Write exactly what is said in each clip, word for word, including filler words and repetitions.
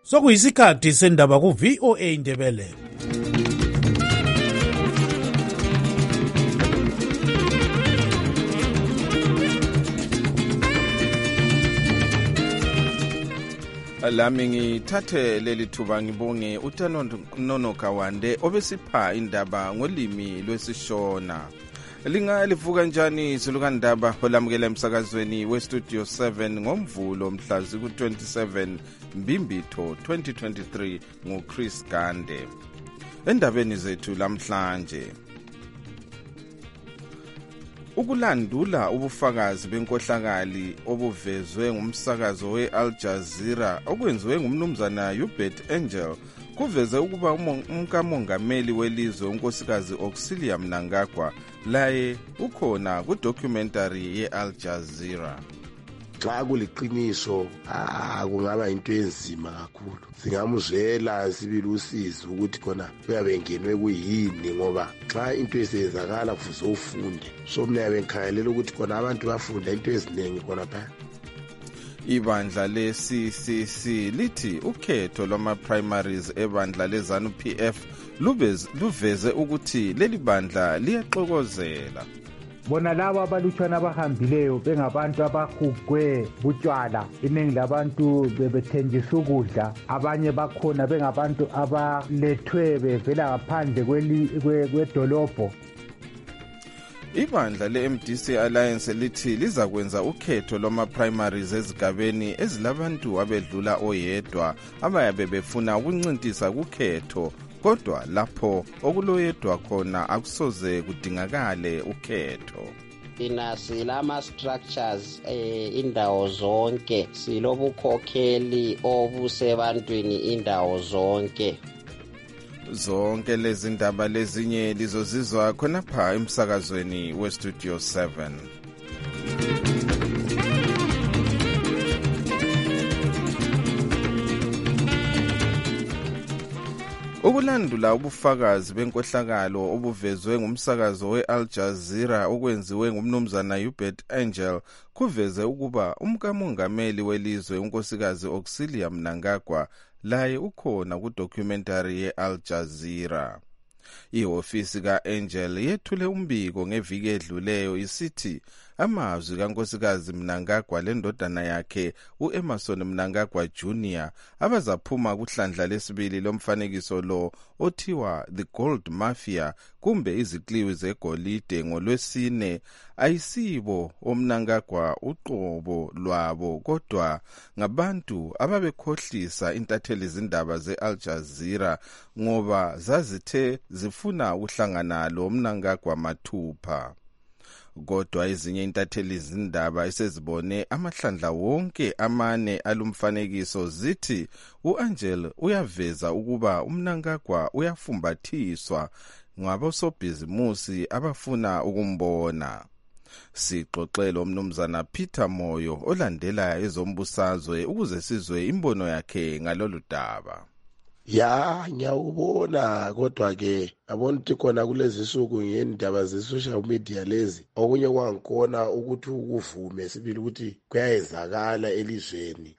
Sokuyisikhathi sendaba ku V O A Indebele. Lami ngithathe leli thuba ngibonge uTanono Kawande obesipha indaba ngolimi lwesishona. Linga livuka njani izulukandaba olamukela emsakazweni we Studio seven ngomvulo mhla ziku twenty-seven Mbimbitho twenty twenty-three nguChris Gande. Endabeni zethu lamhlanje, ukulandula ubufakazi benkohlakali obuvezwe ngumsakazo we-Al Jazeera okwenziwe ngumnumzana Hubert Angel kuveze ukuba umkamongameli welizwe unkosikazi Auxilia Mnangagwa laye ukhona ku-documentary ye-Al Jazeera. Xa kuliqiniso akungaba into enzima kakhulu. Singamuzwela sibili usizo ukuthi khona uyabengenwe kuyini ngoba xa into esenzakala kufuze ufunde. So mina yabenkhangelela ukuthi khona abantu bafunda into eziningi khona pha. Ibandla le-C C C lithi ukhetho lwama-primaries ebandla le-ZANU P F luveze ukuthi leli bandla liyaxokozela. Bona laba abalutshwana abahambileyo bengabantu abahugwe butshwala, iningi labantu bebethenjiswa ukudla, abanye bakhona bengabantu abalethwe bevela ngaphandle kwedolobho. Ibandla le-M D C Alliance lithi lizakwenza ukhetho lwama-primaries ezigabeni ezilabantu abedlula oyedwa abayabe befuna ukuncintisa kukhetho, kodwa lapho okuloyedwa khona akusoze kudingakale ukhetho. Ina silama structures eh, indawo zonke, silobukhokheli obusebantwini indawo zonke. Zonke lezi ndaba lezinye lizozizwa khonapha emsakazweni we Studio seven. Ukulandula ubufakazi benkohlakalo obuvezwe ngumsakazo we-Al Jazeera okwenziwe ngumnumzana Hubert Angel kuveze ukuba umkamongameli welizwe unkosikazi Auxilia Mnangagwa laye ukhona ku-documentary ye-Al Jazeera. Ihofisi ka-Angel yethule umbiko ngeviki edluleyo isithi amazwi kankosikazi Mnangagwa lendodana yakhe u-Emerson Mnangagwa Junior abazaphuma kuhlandla lesibili lomfanekiso lo othiwa The Gold Mafia kumbe izikliwi zegolide ngolwesine ayisibo oMnangagwa uqobo lwabo, kodwa ngabantu ababekhohlisa intatheli zindaba ze-Al Jazeera ngoba zazithe zifuna ukuhlangana lo Mnangagwa mathupha. Kodwa ezinye intatheli zindaba esezibone amahlandla wonke amane alumfanekiso zithi u-Angel uyaveza ukuba uMnangagwa uyafumbathiswa ngabosobhizimusi abafuna ukumbona. Sixoxela umnumzana Peter Moyo olandela ezombusazwe ukuze sizwe imbono yakhe ngalolu daba. Ya ngiyawubona, kodwa ke abona ukuthi khona kulezi nsuku ngendaba ze-social media lezi okunye kwangikona ukuthi ukuvume sibili ukuthi kuyayenzakala elizweni.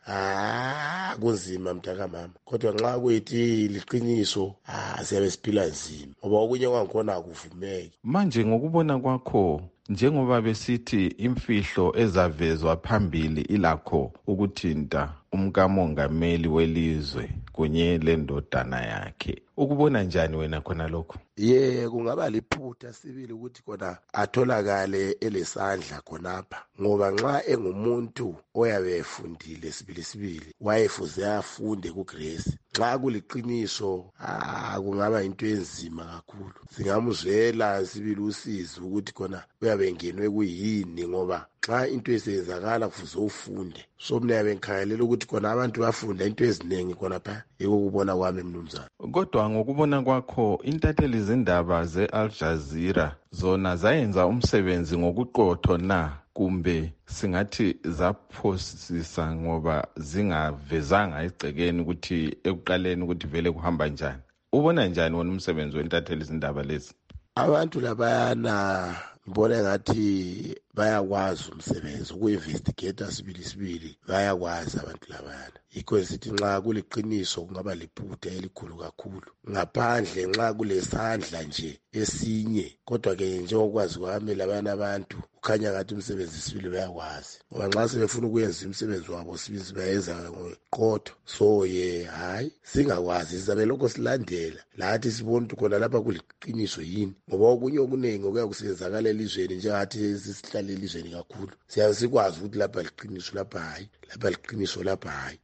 Ah kunzima mntakamama, kodwa nxa kuyithi liqiniso ah siyabe siphila nzima ngoba okunye kwangikona akuvumeki. Manje ngokubona kwakho, njengoba besithi imfihlo ezavezwa phambili ilakho ukuthinta umkamongameli welizwe kunye lendodana yakhe, ukubona njani wena khona lokho? Ye kungaba liphutha sibili ukuthi khona atholakale elesandla khonapha, ngoba nxa engumuntu oyabe efundile sibili sibili wayefuze afunde kuGrace. Nxa kuliqiniso ah kungaba into enzima kakhulu. Singamuzwela sibili usizo ukuthi khona uyabengenwe kuyini ngoba xa into esenzakala kufuze ufunde. So mina yabenkhangelela ukuthi khona abantu bafunda into eziningi khona pha, yiko kubona kwami mnumzana. Kodwa ngokubona kwakho intatheli zindaba ze-Al Jazeera zona zayenza umsebenzi ngokuqotho na, kumbe singathi zaphosisa ngoba zingavezanga igcekeni ukuthi ekuqaleni ukuthi vele kuhamba njani? Ubona njani wona umsebenzi wentatheli zindaba lezi? Abantu labayana ngibona ngathi bayakwazi umsebenzi uku-investigate sibili sibili, bayakwazi abantu labayana. yikho sithi nxa kuliqiniso kungaba liphutha elikhulu kakhulu ngaphandle nxa kulesandla nje esinye kodwa ke njengokwazi kwami labanye abantu kukhanya ngathi umsebenzi sibili bayakwazi ngoba nxa sebefuna ukuyenza umsebenzi wabo sibili bayenza ngoqotho so ye hayi singakwazi sizabe lokho silandela lathi sibona ukuthi khona lapha kuliqiniso yini ngoba okunye okuningi okuya kusebenzakala elizweni njengathi sisihlale elizweni kakhulu siyabe sikwazi ukuthi lapha liqiniso lapha hayi lapha liqiniso lapha hayi.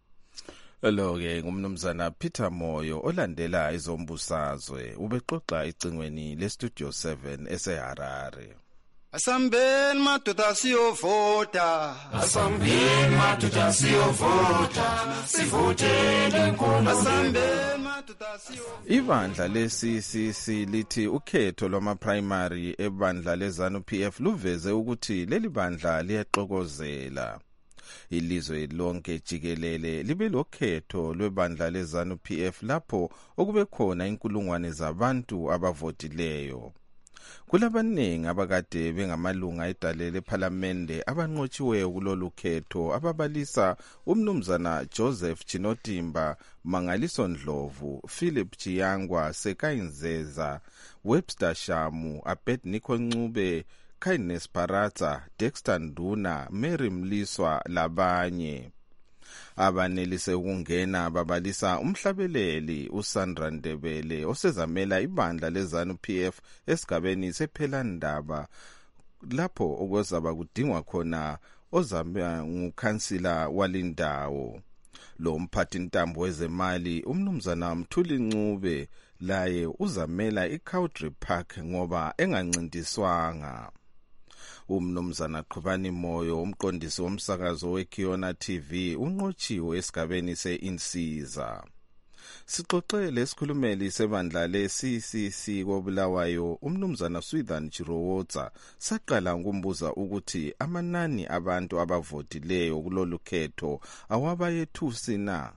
Lo-ke ngumnumzana Peter Moyo olandela izombusazwe ubexoxa icingweni lestudio seven eseHarare. Asambeni madoda siyovota, asambeni madoda siyovota, sivotele inkulumo. Asambeni madoda siyovota. Ibandla le-C C C lithi ukhetho lwama-primary ebandla le-ZANU P F luveze ukuthi leli bandla liyaxokozela. Ilizwe lonke jikelele libe lokhetho lwebandla le-ZANU P F lapho okube khona inkulungwane zabantu abavotileyo. Kulabaningi abakade bengamalunga edale lephalamende abanqotshiweyo kulolu khetho ababalisa umnumzana Joseph Chinotimba, Mangaliso Ndlovu, Philip Chiyangwa, Sekayinzeza, Webster Shamu, Abednego Ncube, Kindness Paratsa, Dexter Nduna, Mary Mliswa labanye. Abanelise ukungena babalisa umhlabeleli uSandra Ndebele osezamela ibandla le-ZANU P F esigabeni sephelandaba lapho okwazaba kudingwa khona ozama ngukhansila walindawo. Lo mphathi ntambo wezemali umnumzana Mthuli Ncube laye uzamela iCowdry Park ngoba engancintiswanga. Umnumzana Qhubani Moyo umqondisi womsakazo weKiona T V unqotshiwe esigabeni se-Insiza. Sixoxele isikhulumeli sebandla le-C C C koBulawayo umnumzana Swithan Chirowotsa saqala ukumbuza ukuthi amanani abantu abavotileyo kulolu khetho awabayethusi na.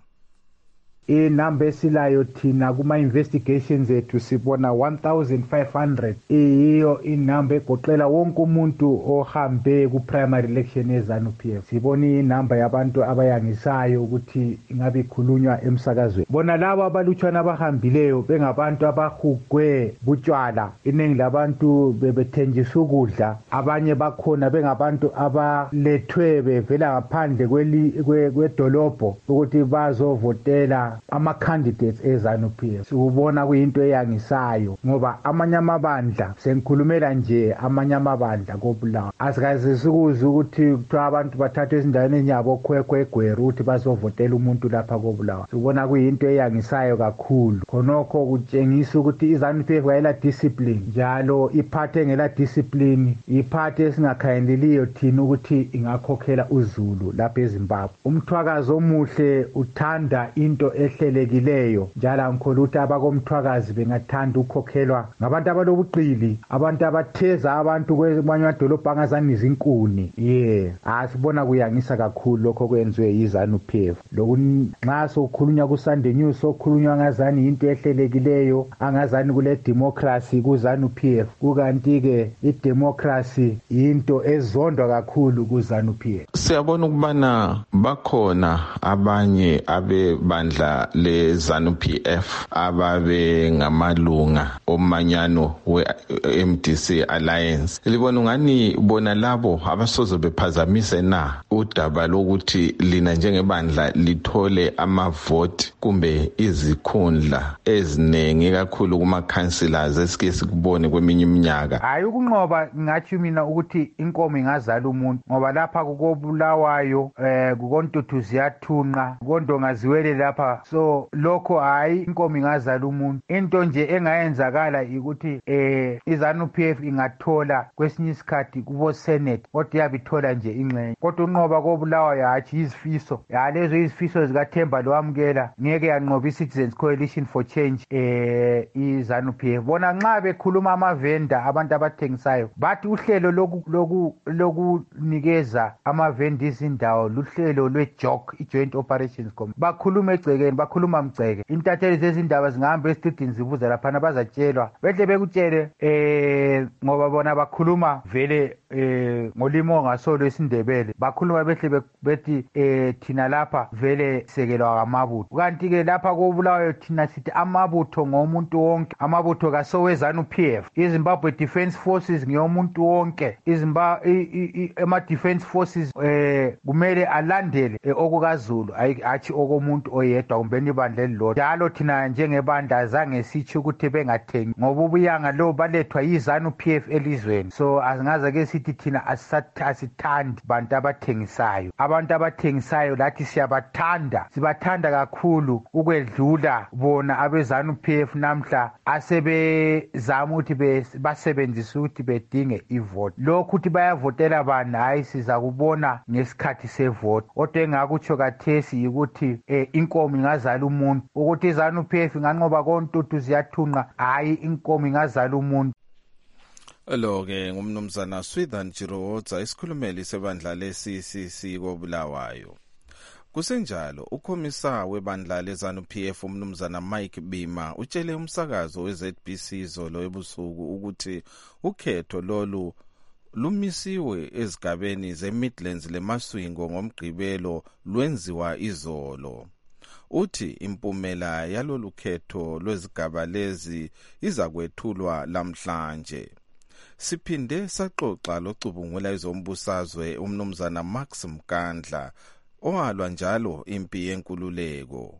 inamba esilayo thina kuma investigations ethu sibona one thousand five hundred iyo inamba egoqela wonke umuntu ohambe ku primary election eZANU P F. Sibona inamba yabantu abayangisayo ukuthi ingabe ikhulunywa emsakazweni. Bona labo abalutshwana abahambileyo bengabantu abahugwe butshwala, iningi labantu bebethenjiswa ukudla, abanye bakhona bengabantu abalethwe bevela ngaphandle kwedolobho ukuthi bazovotela ama-candidates eZANU P F. Sikubona kuyinto eyangisayo ngoba amanye amabandla sengikhulumela nje amanye amabandla koBulawayo asikaze sikuze ukuthi kuthiwa abantu bathathe ezindaweni enyabo khwekhwe egweru ukuthi bazovotela umuntu lapha koBulawayo. Sikubona kuyinto eyangisayo kakhulu. Khonokho kutshengisa ukuthi iZANU P F ayela discipline, njalo iphathe ngela discipline, iphathe esingakhayeleliyo thina ukuthi ingakhokhela uZulu lapha eZimbabwe. Umthwakazi omuhle uthanda into ehlelekileyo, njalo ngikholwa ukuthi abakomthwakazi bengathanda ukukhokhelwa ngabantu abalobuqili, abantu abatheza abantu kwamanye amadolobho angazani izinkuni. Yeah, asibona kuyangisa kakhulu lokho kwenziwe yiZANU P F. Lokunxa sokhulunywa kuSunday News sokhulunywa ngazani into ehlelekileyo, angazani kule democracy kuZANU P F, kukanti ke idemocracy into ezondwa kakhulu kuZANU P F. Siyabona ukubana bakhona abanye abebandla leZANU P F ababe ngamalunga omanyano we-M D C Alliance. Libona ngani bona labo abasoze bephazamise na udaba lokuthi lina njengebandla lithole amavoti kumbe izikhundla ezinengi kakhulu kuma councillors esike sikubone kweminye iminyaka. Hayi ukunqoba ngathi mina ukuthi inkomo ingazala umuntu, ngoba lapha kukoBulawayo eh kukoNtuthu ziyathunqa, kondongaziwele lapha. So lokho hayi inkomo ingazala umuntu. Into nje engayenzakala ukuthi eh iZANU P F ingathola kwesinye isikhathi kubo Senate kodwa yabithola nje ingxenye. Kodwa unqoba koBulawayo hathi izifiso, ya lezo izifiso zikaThemba lowamkela ngeke yanqoba iCitizens Coalition for Change eh iZANU P F. Bona nxa bekhuluma amavenda abantu abathengisayo bathi uhlelo loku lokunikeza amavenda izindawo luhlelo lweJOC, iJoint Operations Committee. Bakhuluma egceke emgcekeni bakhuluma mgceke intatheli zezindaba zingahamba esitudini zibuza laphana bazatshelwa behle bekutshele eh ngoba bona bakhuluma vele eh ngolimo ongasolo isindebele bakhuluma behle bethi eh thina lapha vele sekelwa amabutho kanti ke lapha kobulawayo thina sithi amabutho ngomuntu wonke amabutho kasowezana uP F iZimbabwe Defence Forces ngiyomuntu wonke iZimbabwe ema Defence Forces eh kumele alandele okukaZulu ayithi okomuntu oyedwa kumbe ibandla elilodwa njalo thina njengebandla azange sithi ukuthi bengathengi ngoba ubuyanga lo balethwa yizana uP F elizweni so asingaze ke sithi thina asithandi bantu abathengisayo abantu abathengisayo lathi siyabathanda sibathanda kakhulu ukwedlula bona abezana uP F namhla asebezama ukuthi basebenzise ukuthi bedinge ivote lokhu ukuthi bayavotela bani hayi siza kubona ngesikhathi sevote kodwa engakutsho kathesi ukuthi inkomo ingazala umuntu ukuthi izana uP F inganqoba kontutu ziyathunqa hayi inkomo ingazala umuntu. Lo ke ngumnumzana Swithan Jiroza isikhulumeli sebandla le-C C C koBulawayo. Kusenjalo ukhomisa webandla lezanu P F umnumzana Mike Bima utshele umsakazo we-Z B C izolo ebusuku ukuthi ukhetho lolu lumisiwe ezigabeni ze-Midlands leMaswingo ngomgqibelo lwenziwa izolo. Uthi impumela yalolu khetho lwezigaba lezi izakwethulwa lamhlanje. Siphinde saxoxa locubungula izombusazwe umnumzana Max Mkandla owalwa njalo impi yenkululeko.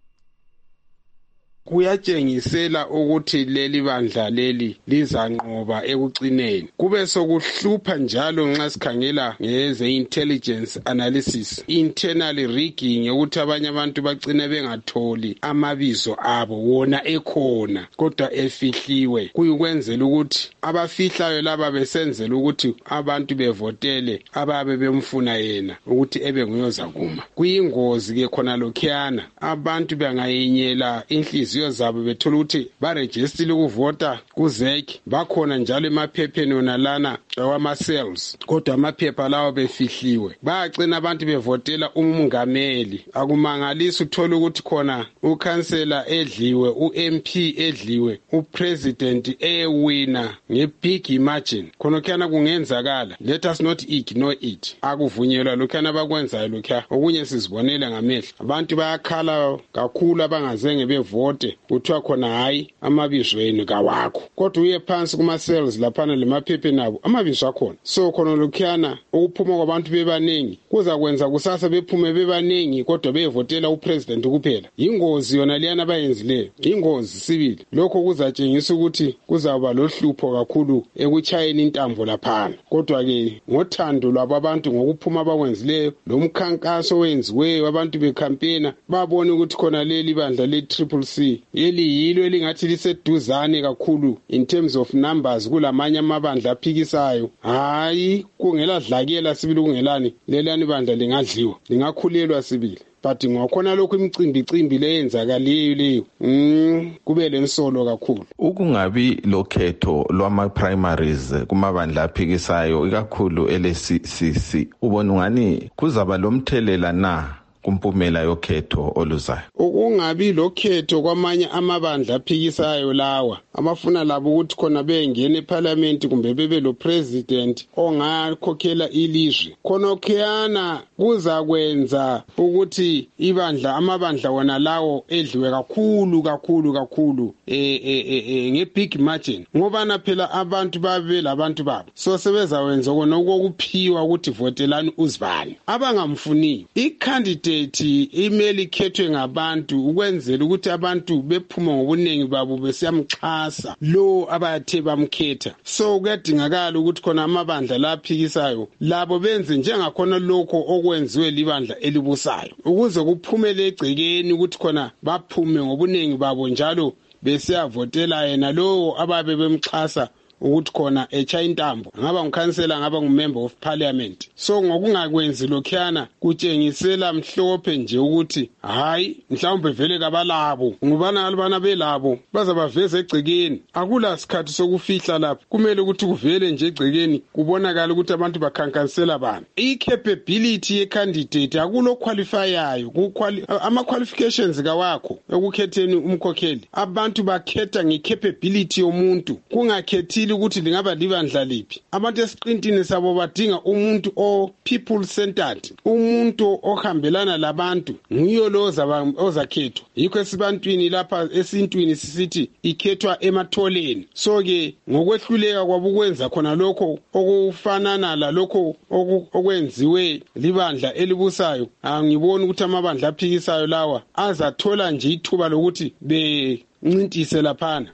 Kuyatshengisela ukuthi leli bandla leli lizanqoba ekucineni kube sokuhlupha njalo nxa sikhangela ngeze intelligence analysis internal rigging ukuthi abanye abantu bagcine bengatholi amabizo abo wona ekhona kodwa efihliwe kuyikwenzela ukuthi abafihlayo laba besenzela ukuthi abantu bevotele ababe bemfuna yena ukuthi ebe nguyoza kuma kuyingozi ke khona lokhiyana abantu bangayenyela inhliziyo zabo bethola ukuthi barejistile ukuvota kuzeki bakhona njalo emaphepheni wona lana awama cells kodwa amaphepha lawo befihliwe bagcina abantu bevotela umongameli akumangalisa uthola ukuthi khona ukhansela edliwe uM P edliwe upresident ewina ngebig margin khona khana kungenzakala let us not ignore it akuvunyelwa lokhana bakwenzayo lokha okunye sizibonela ngamehlo abantu bayakhala kakhulu abangazenge bevote uthiwa khona hayi amabizo enu kawakho kodwa uye phansi kuma cells laphana lemaphephe nabo amabizo akhona so khona lokhana ukuphuma kwabantu bebaningi kuza kwenza kusasa bephume bebaningi kodwa bevotela upresident kuphela ingozi yona liyana abayenzileyo ingozi sibili lokho kuzatshengisa ukuthi kuzaba lohlupho kakhulu ekuchayeni intambo laphana kodwa ke ngothando lwabantu ngokuphuma abakwenzileyo lomkhankaso wenziweyo abantu becampaign babone ukuthi khona leli bandla le triple C eliyilo elingathi liseduzane kakhulu in terms of numbers kulamanye amabandla aphikisayo hayi kungela dlakela sibili kungelani lelani bandla lingadliwa lingakhulelwa sibili but ngokhona lokho imicimbi cimbi leyenzakaliyo leyo mm kube lensolo kakhulu ukungabi lokhetho lwama primaries kumabandla aphikisayo ikakhulu ele-C C C ubona ngani kuzaba lomthelela na kumpumela yokhetho oluzayo ukungabi lokhetho kwamanye amabandla aphikisayo lawa amafuna labo ukuthi khona bengene eParliament kumbe bebe lo president ongakhokhela ilizwe khona khiyana kuza kwenza ukuthi ibandla amabandla wona lawo edliwe kakhulu kakhulu kakhulu eh eh ngebig margin ngoba na phela abantu babe labantu babo so sebezawenza kona ukuphiwa ukuthi votelani uzibani abangamfuni icandidate email ikhethwe ngabantu ukwenzela ukuthi abantu bephuma ngobuningi babo besiyamxhasa lo abathe bamkhetha so kuyadingakala ukuthi khona amabandla laphikisayo labo benze njengakhona lokho okwenziwe libandla elibusayo ukuze kuphumele egcekeni ukuthi khona baphume ngobuningi babo njalo besiyavotela yena lo ababe bemxhasa ukuthi khona etsha intambo ngaba ngukhansela ngaba ngumember of parliament. So ngokungakwenzi lokhuyana kutshengisela mhlophe nje ukuthi hayi mhlawumbe vele kabalabo ngubana albana belabo bazabaveza egcekeni. Akula sikhathi sokufihla lapho, kumele ukuthi kuvele nje egcekeni kubonakala ukuthi abantu bakhankansela bani. I-capability ye-candidate akulo qualifyayo, ama-qualifications kawakho ekukhetheni umkhokheli. Abantu bakhetha nge-capability yomuntu, kungakhethile ukuthi lingaba libandla liphi. Abantu esiqintini sabo badinga umuntu o-people centered, umuntu ohambelana labantu, nguyo lo ozakhethwa. Yikho esibantwini lapha esintwini sisithi ikhethwa ematholeni. So-ke ngokwehluleka kwabo ukwenza khona lokho okufanana lalokho okwenziwe libandla elibusayo, angiboni ukuthi amabandla aphikisayo lawa azathola nje ithuba lokuthi bencintise laphana.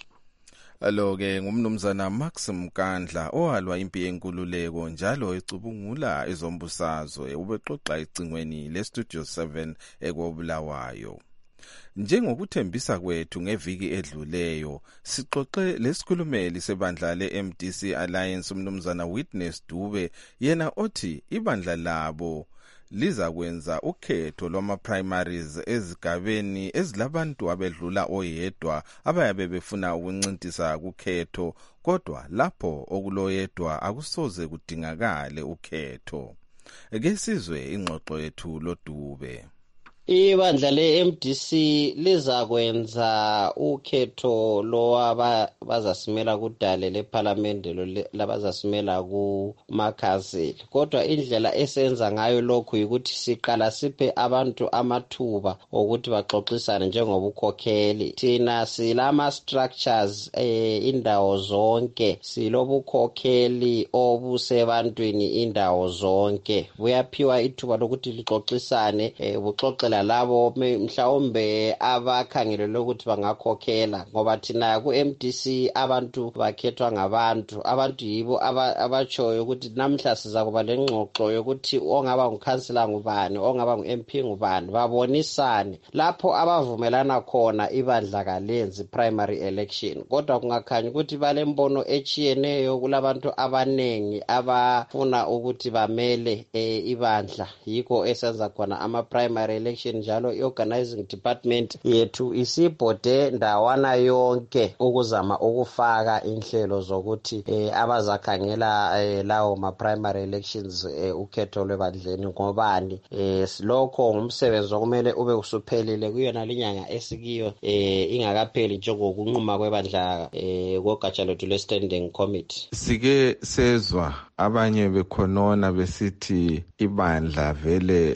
Alo-ke ngumnumzana Max Mkandla owalwa impi yenkululeko njalo ecubungula ezombusazwe, ubexoxa ecingweni le-Studio seven ekobulawayo. Njengokuthembisa kwethu ngeviki edluleyo, sixoxe lesikhulumeli sebandla le-M D C Alliance umnumzana Witness Dube, yena othi ibandla labo liza kwenza ukhetho lwama-primaries ezigabeni ezilabantu abedlula oyedwa abayabe befuna ukuncintisa kukhetho, kodwa lapho okuloyedwa akusoze kudingakale ukhetho. Ke sizwe ingxoxo yethu loDube. Ibandla le-M D C liza kwenza ukhetho lowa bazasimela kudale lephalamende labazasimela kumakhazeli. Kodwa indlela esenza ngayo lokhu ukuthi siqala siphe abantu amathuba ukuthi baxoxisane njengobukhokheli. Thina silama structures eh, indawo zonke, silobukhokheli obusebantwini indawo zonke. Buyaphiwa ithuba lokuthi lixoxisane, eh, buxoxela labo mhlawumbe abakhangelele ukuthi bangakhokhela, ngoba thina ku-M D C abantu bakhethwa ngabantu. Abantu yibo abatshoyo ukuthi namhla siza kuba lengxoxo yokuthi ongaba ngukhansela ngubani, ongaba ngu-M P ngubani, babonisane lapho abavumelana khona. Ibandla kalenzi primary election, kodwa kungakhanya ukuthi balembono echiyeneyo kulabantu abanengi abafuna ukuthi bamele e, ibandla. Yikho esenza khona ama-primary election, njalo i-organizing department yethu isibhode ndawana yonke ukuzama ukufaka inhlelo zokuthi eh, abazakhangela eh, lawo ma-primary elections eh, ukhetho lwebandleni ngobani. Eh, lokho ngumsebenzi okumele ube usuphelile kuyona linyanga esikiyo eh, ingakapheli njengokunquma kwebandla eh, kogatsha lwethu le-standing committee. Sike sezwa abanye bekhonona besithi ibandla vele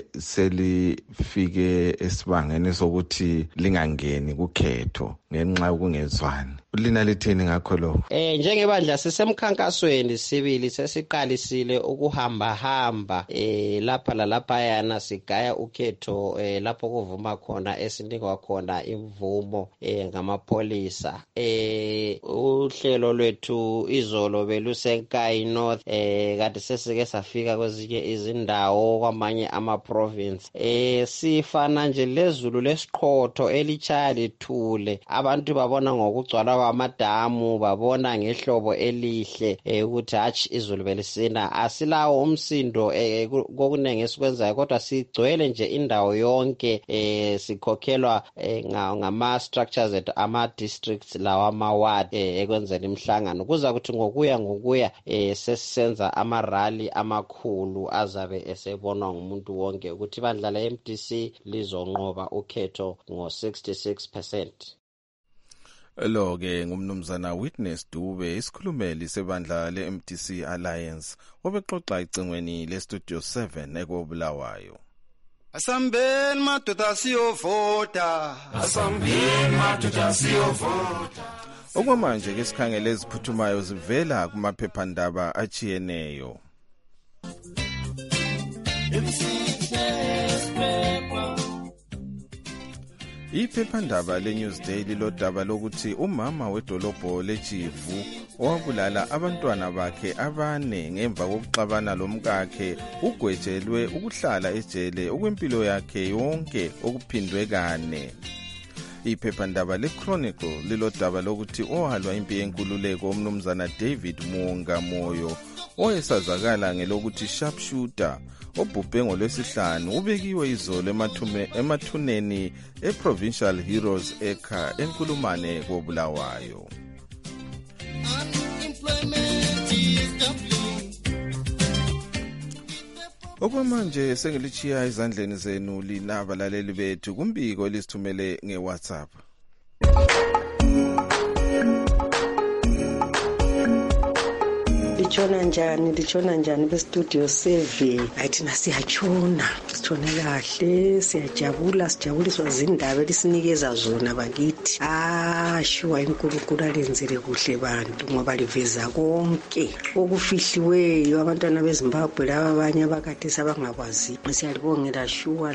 selifike esibangeni sokuthi lingangeni kukhetho ngenxa yokungezwani. Lina lithini ngakho lokho? Eh njengebandla sisemkhankasweni sibili sesiqalisile ukuhamba hamba eh lapha lalapha yana sigaya ukhetho eh lapho kuvuma khona esinikwa khona imvumo eh ngamapholisa. Eh uhlelo lwethu izolo beluseNkayi North eh kade sesike safika kwezinye izindawo kwamanye ama province. Eh sifana nje lezulu lesiqhotho elichaya lithule, abantu babona ngokugcwala amadamu, babona ngehlobo elihle ukuthi hatshi izulu belisina. Asilawo umsindo kokunenge esikwenzayo, kodwa sigcwele nje indawo yonke, eh sikhokhelwa ngama structures ethu ama districts lawa ama ward ekwenzeni imhlangano. Kuza kuthi ngokuya ngokuya eh sesisenza ama rally amakhulu azabe esebonwa ngumuntu wonke ukuthi ibandla la M D C lizonqoba ukhetho ngo sixty-six percent. Lo-ke ngumnumzana Witness Dube, isikhulumeli sebandla le-M D C Alliance, obexoxa icingweni le-Studio seven ekobulawayo. Asambeni madoda siyovota, asambeni madoda siyovota. Okwamanje ke sikhangele eziphuthumayo zivela kumaphephandaba achiyeneyo. Iphephandaba le-Newsday lilodaba lokuthi umama wedolobho leJivu owabulala abantwana bakhe abane ngemva kokuxabana lomkakhe ugwejelwe ukuhlala ejele okwempilo yakhe yonke okuphindwe kane. iphephandaba le-Chronicle lilodaba lokuthi ohalwa impi yenkululeko umnumzana David Muonga Moyo oyesazakala ngelokuthi sharpshooter obhubhe ngolwesihlanu ubekiwe izolo emathuneni e-Provincial Heroes Acre enkulumane koBulawayo. Okwamanje sengilichiya ezandleni zenu linabalaleli bethu kumbiko elisithumele ngeWhatsApp. Lichona njani lichona njani bestudio seven ayithina siyachona sithone kahle siyajabula sijabuliswa zindaba elisinikeza zona bakithi. Ah shuwa inkulunkulu alenzele kuhle bantu ngoba liveza konke okufihliweyo abantwana beZimbabwe laba abanye abakade sabangakwazi. Siyalibongela shuwa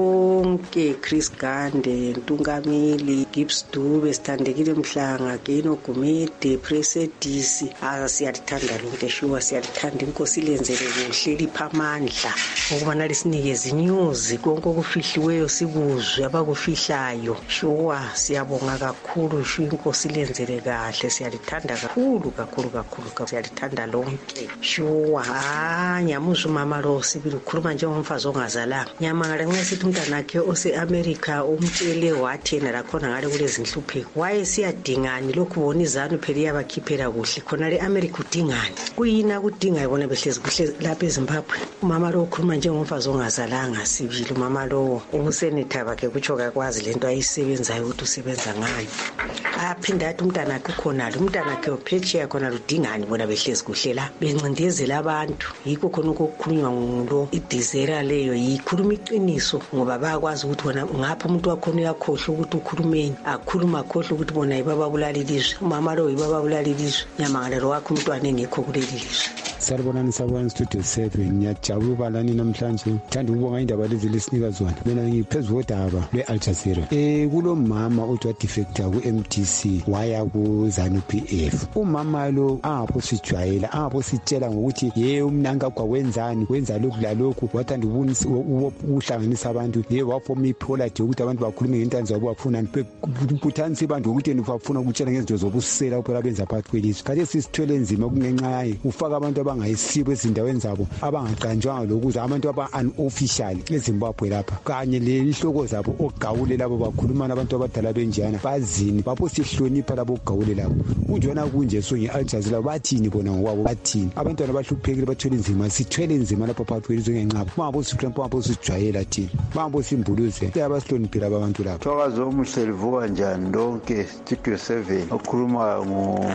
lonke Chris Gande, Ntungamili, Gibbs Dube, Sithandekile Mhlanga, Geno Gumede, Presedisi. Ah siyalithanda lonke shuwa siyalithanda inkosi lenzele kuhle lipha amandla ukubana lisinikeze news konke okufihliweyo sikuzwe abakufihlayo. Shuwa siyabonga kakhulu shu inkosi lenzele kahle siyalithanda kakhulu kakhulu kakhulu siyalithanda lonke shuwa. Ah nyamuza umama lo sibili ukhuluma njengomfazi ongazalanga nyamangala nxa sithi umntana wakhe ose-America umtshele wathi yena lakhona ngale kulezi nhlupheko waye siyadingani lokhu bona izanu phela iyabakhiphela kuhle khona le-America udingani kuyini akudinga yibona behlezi kuhle lapha eZimbabwe. Umama lo ukhuluma njengomfazi ongazalanga sibili umama lo umusenetha bakhe kutsho kakwazi lento ayisebenzayo ukuthi usebenza ngayo. Aphinda athi umntana wakhe khona lo umntana wakhe uphetsheya khona ludingani bona behlezi kuhle la bencindezela abantu. Yikho khona ukukhulunywa ngulo idizera leyo yikhuluma iqiniso ngoba bayakwazi ukuthi bona ngapha umuntu wakhona uyakhohlwa ukuthi ukhulumeni akhuluma khohlwa ukuthi bona ibaba bulala ilizwe. Umama lo ibaba bulala ilizwe nyamangala lo wakhe umntwana engekho kuleli lizwe. Saribonani sabona studio seven ngiyajabula ubalani namhlanje ngithanda ukubonga indaba lezi lesinika zona mina ngiphezulu kodaba lwe-Al Jazeera. Eh kulomama othi wadefecta ku-M D C waya ku-ZANU P F. Umama lo apho sijwayela apho sitshela ngokuthi ye umnanga kwawenzani wenza lokhu lalokhu wathanda ubunisi ukuhlanganisa abantu ye wafoma ipolicy ukuthi abantu bakhulume ngentando zabo bafunani buthanisa abantu ukuthi bafuna ukutshela ngezinto zobusela phela benza phakathi kwelizwe. Kade sisithwele enzima kungenxa yayo ufaka abantu abangayisibo ezindaweni zabo abangaqanjwanga lokuza abantu aba-unofficial eZimbabwe lapha kanye lehloko zabo ogawule labo bakhuluma nabantu abadala benjana bazini bapho sihlonipha labo ogawule labo kunjona kunje so nge-Al Jazeera bathini bona ngokwabo bathini abantwana bahluphekile bathwele nzima sithwele nzima lapha phakathi kwelizwe ngenqaba mabo sikhlampa mabo sijwayela thina mabo simbuluze abahloniphile abantu lapha. Thokoza omuhle livuka njani lonke studio seven okhuluma ngo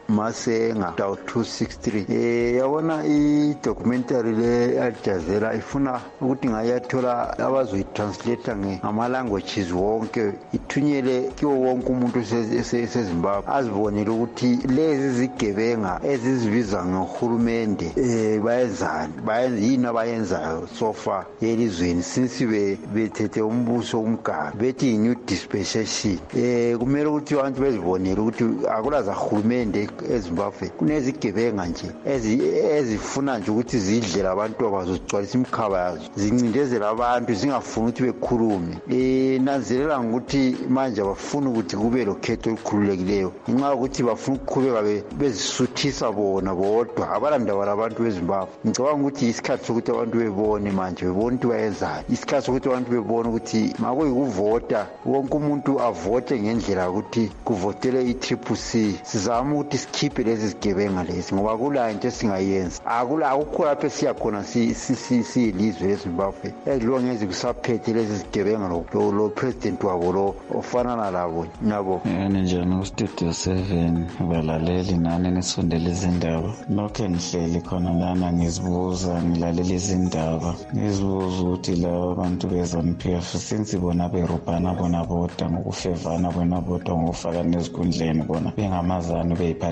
Masenga Dow two sixty-three. Eh yabona i-documentary le-Al Jazeera ifuna ukuthi ngayathola abazoyitranslate ngama languages wonke ithunyele kiwo wonke umuntu eseZimbabwe azibonele ukuthi lezi zigebenga ezizibiza ngohulumende eh bayenzani bayenza yini abayenzayo so far elizweni since be bethethe umbuso umgaba bethi new dispensation. Eh kumele ukuthi abantu bezibonele ukuthi akulaza hulumende eZimbabwe kunezigebenga nje ezifuna nje ukuthi zidlela abantu abazogcwalisa imkhaba yazo zincindezela abantu zingafuni ukuthi bekhulume. Eh nanzelela ukuthi manje abafuna ukuthi kube lokhetho olukhululekileyo ngenxa ukuthi bafuna ukuqhubeka bezisuthisa bona bodwa abalandaba abantu beZimbabwe. Ngicabanga ukuthi isikhathi sokuthi abantu bebone manje bebone ukuthi bayenzani isikhathi sokuthi abantu bebone ukuthi makuyikuvota wonke umuntu avote ngendlela ukuthi kuvotele i-Triple C sizama ukuthi sikhiphe lezi zigebenga lezi ngoba kula into esingayenza akula akukho lapho esiyakhona siyilizwe leZimbabwe ezilonge ezikusaphethe lezi zigebenga lo lo president wabo lo ofana nalabo nabo. Yini njani studio seven balaleli nani nisondele izindaba lokho ngihleli khona lana ngizibuza ngilalela izindaba ngizibuza ukuthi labo bantu beZANU P F since bona berubhana bona bodwa ngokufevana bona bodwa ngokufaka nezikundleni bona bengamazanu beyiphatha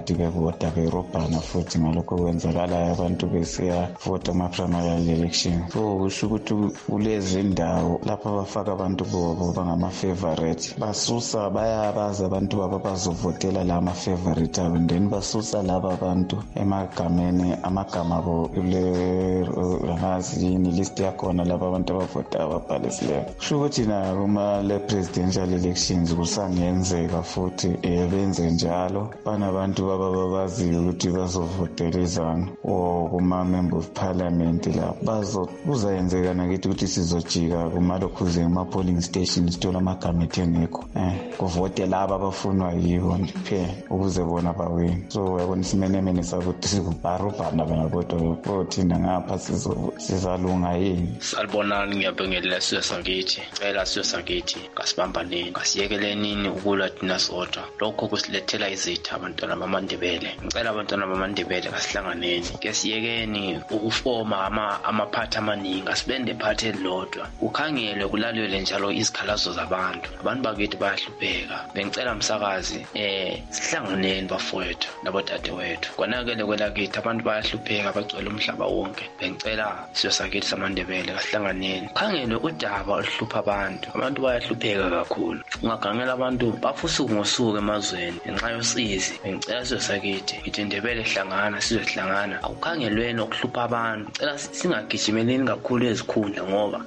phakathi bevota berobhana futhi ngalokho kwenzakalayo abantu besiyavota ama-primary election. So kusho ukuthi kulezi ndawo lapho abafaka abantu bobo bangama-favorite basusa bayabazi abantu baba bazovotela la ama-favorite abo and then basusa laba abantu emagameni amagama abo kule angazi yini list yakhona laba abantu abavota ababhalisileyo. Kusho ukuthi na kuma le presidential elections kusangenzeka futhi benze njalo banabantu baba babaziyo ukuthi bazovotela izana o kuma member of parliament la bazo kuzayenzeka nakithi ukuthi sizojika kumalokhuze kuma-polling stations sithola amagama ethengekho eh kuvote laba abafunwa yibo kuphela ukuze bona bawini. So yabona isimenemene sakuthi sikubarobhana bengakodwa kothina ngapha sizalunga yini. Salibonani, ngiyabingelela siyo sangithi cela siyo sangithi kasibambaneni kasiyekelenini ukulwa thina sodwa. Lokho kusilethela izitha abantwana bamaNdebele. Ngicela abantwana bamaNdebele kasihlanganeni kesiyekeni ukufoma ama amaphathi amaningi asibende phathe elilodwa ukhangelwe kulalelwe njalo izikhalazo zabantu. Abantu bakithi bayahlupheka. Bengicela msakazi eh sihlanganeni bafowethu nabodadewethu. Konakele kwelakithi abantu bayahlupheka bagcwele umhlaba wonke. Bengicela siyo sakithi samaNdebele kasihlanganeni khangelwe udaba oluhlupha abantu. Abantu bayahlupheka kakhulu. Ungagangela abantu bafusuka ngosuku emazweni ngenxa yosizi. Bengicela siyo sakithi ithi Ndebele hlangana sizohlangana akukhangelweni okuhlupha abantu. Cela singagijimeleni kakhulu ezikhundla ngoba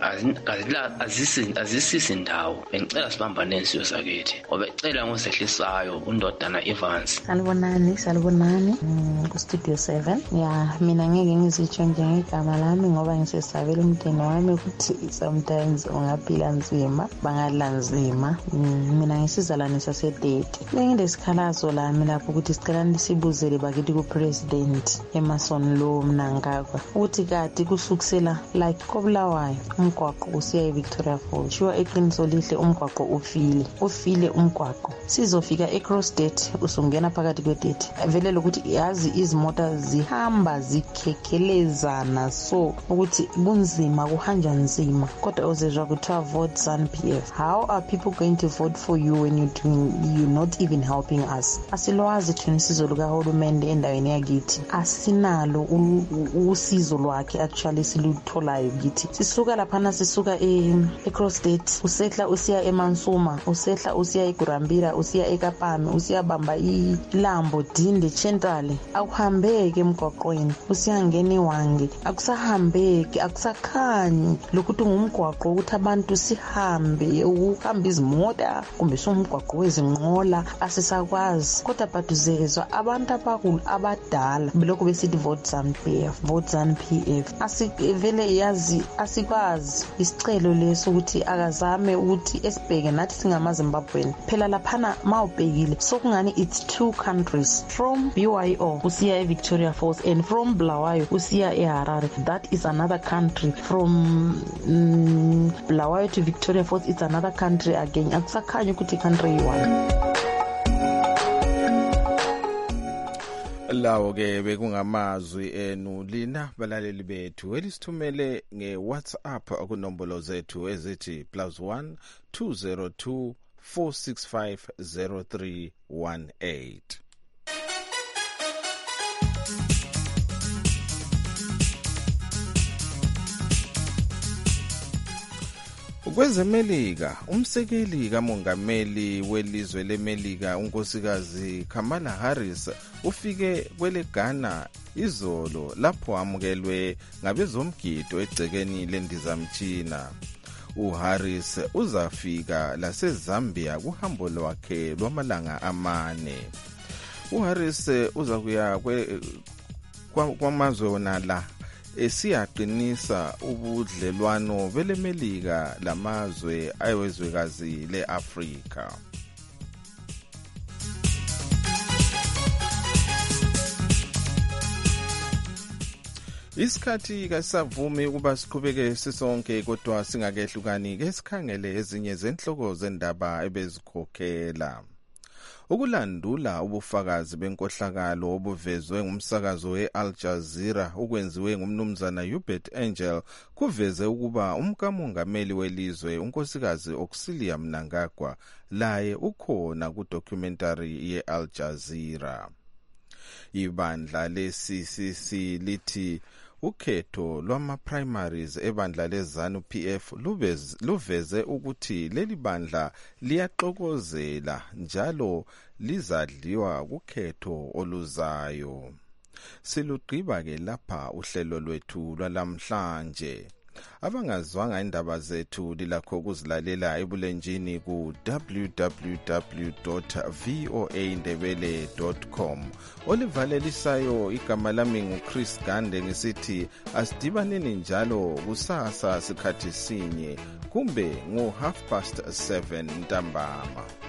azisi azisisi ndawo. Bengicela sibambaneni siyo sakithi ngoba ecela ngosehlisayo undodana Evans. Salibonani salibonani ku studio seven. Ya mina ngeke ngizitsho njengegama lami ngoba ngisesabela umntwana wami ukuthi sometimes ungaphila nzima bangadla nzima. Mina ngisizalane sasedeti bengilesikhalazo lami lapho ukuthi sicela sibuzele bakithi ku president Emerson lo Mnangagwa ukuthi kade kusukusela like koBulawayo umgwaqo usiya eVictoria Falls shiwa eqiniso lihle umgwaqo ufile ufile umgwaqo sizofika eCrossdate usungena phakathi kwedate vele lokuthi yazi izimota zihamba zikhekhelezana so ukuthi bunzima kuhanja nzima kodwa uzezwa kuthiwa vote ZANU-P F. How are people going to vote for you when you're doing you're not even helping us? Asilwazi thina isizo lukahulumende endaweni yakithi asinalo usizo lwakhe actually silutholayo kithi. Sisuka laphana sisuka eCrossdate usehla usiya eMansuma usehla usiya eGurambira usiya eKapame usiya bamba iLambo Dinde Central akuhambeke emgwaqweni usiyangena iwange akusahambeki akusakhanyi lokuthi ngumgwaqo ukuthi abantu sihambe ukuhamba izimota kumbe somgwaqo wezinqola asisakwazi kodwa baduzezwa abantu abakhulu abadala belokhu besithi vote ZANU-P F vote ZANU-P F asivele yazi asikwazi isicelo leso ukuthi akazame ukuthi esibheke nathi singamaZimbabweni phela laphana mawubhekile sokungani it's two countries from B Y O usiya eVictoria Falls and from Bulawayo usiya eHarare. That is another country. From um, Bulawayo to Victoria Falls it's another country again. Akusakhanyi ukuthi country one. Lawo ke bekungamazwi enu lina balaleli bethu elisithumele ngeWhatsApp akunombolo zethu ezithi plus one two zero two four six five zero three one eight. Kwezemelika umsekeli kamongameli welizwe leMelika unkosikazi Kamala Harris ufike kwele Ghana izolo lapho amukelwe ngabezomgido egcekeni lendizamtshina. uHarris uzafika laseZambia kuhambo lwakhe lwamalanga amane. uHarris uzakuya kwamazwe wona la esiyaqinisa ubudlelwano beleMelika lamazwe ayewezwekazi leAfrika. Isikhathi kasavumi ukuba siqhubeke sisonke kodwa singakehlukani ke sikhangele ezinye zenhloko zendaba ebezikhokhela. Ukulandula ubufakazi benkohlakalo obuvezwe ngumsakazo weAl Jazeera ukwenziwe ngumnumzana Hubert Angel kuveze ukuba umkamongameli welizwe unkosikazi Auxilia Mnangagwa laye ukhona ku documentary yeAl Jazeera. Ibandla le-C C C lithi ukhetho lwama-primaries ebandla le-ZANU P F luveze, luveze ukuthi leli bandla liyaxokozela njalo lizadliwa kukhetho oluzayo. Silugqiba-ke lapha uhlelo lwethu lwalamhlanje. Abangazwanga indaba zethu lilakho ukuzilalela ebulenjini ku w w w dot voa ndebele dot com. Olivalelisayo igama lami nguChris Gande ngisithi asidibaneni njalo kusasa sikhathi sinye kumbe ngo half past seven ntambama.